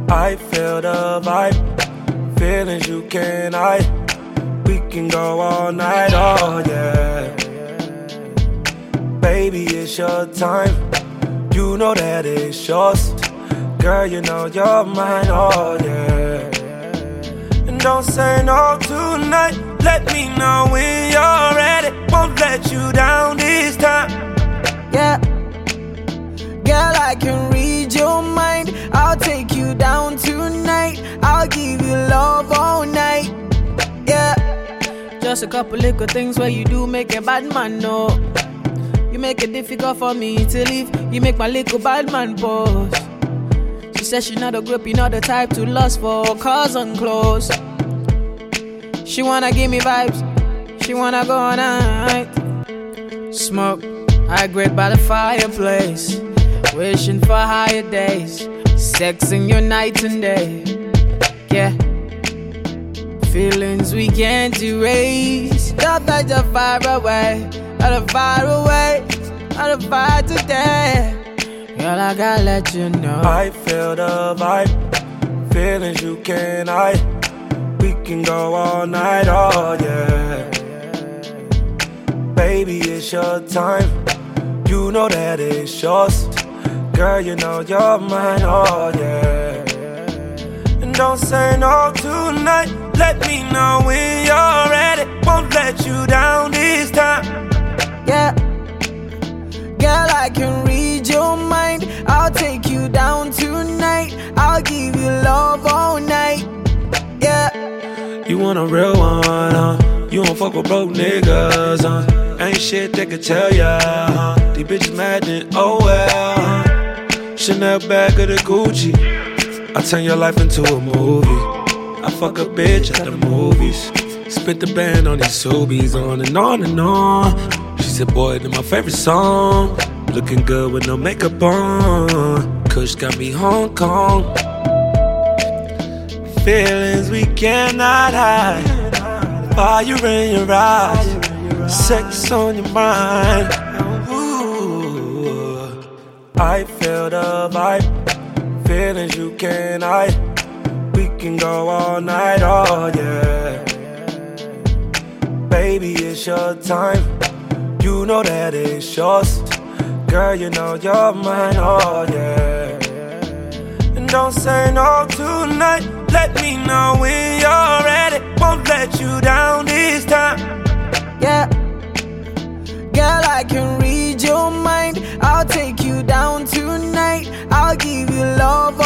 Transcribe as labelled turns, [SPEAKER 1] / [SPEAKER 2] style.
[SPEAKER 1] I feel the vibe, feelings you can't hide. We can go all night, oh yeah. Baby, it's your time. You know that it's yours. Girl, you know you're mine, oh yeah. And don't say no tonight. Let me know when you're ready. Won't let you down this time.
[SPEAKER 2] Yeah. Girl, I can read your mind. I'll take you down tonight. I'll give you love all night. Yeah. Just a couple little things where you do make a bad man know. You make it difficult for me to leave. You make my little bad man pause. She says she not a grip, you not the type to lust for cars on clothes. She wanna give me vibes. She wanna go all night. Smoke, I grate by the fireplace. Wishing for higher days. Sexing your night and day. Yeah. Feelings we can't erase. Love that you're far away. Out far away. Out far today. Girl, I gotta let you know.
[SPEAKER 1] I feel the vibe. Feelings you can't hide. We can go all night, oh yeah. Baby, it's your time. You know that it's yours. Girl, you know you're mine, oh yeah. And don't say no tonight. Let me know when you're ready. Won't let you down this time.
[SPEAKER 2] Yeah. Girl, I can read your mind. I'll take you down tonight. I'll give you love all night. Yeah.
[SPEAKER 1] You want a real one, huh? You don't fuck with broke niggas, huh? Ain't shit they can tell ya, huh? These bitches mad then, oh well, huh? Chanel bag of the Gucci. I turn your life into a movie. I fuck a bitch at the movies. Spit the band on these Subies, on and on and on. She said, boy, they're my favorite song. Looking good with no makeup on. Kush got me Hong Kong. Feelings we cannot hide. Fire in your eyes. Sex on your mind. Ooh. I feel the vibe. Feelings you can't hide. We can go all night, oh yeah. Baby, it's your time. You know that it's yours. Girl, you know you're mine, oh yeah. And don't say no tonight. Let me know when you're ready. Won't let you down this time.
[SPEAKER 2] Yeah. Girl, I can read your mind. I'll take you down tonight. I'll give you love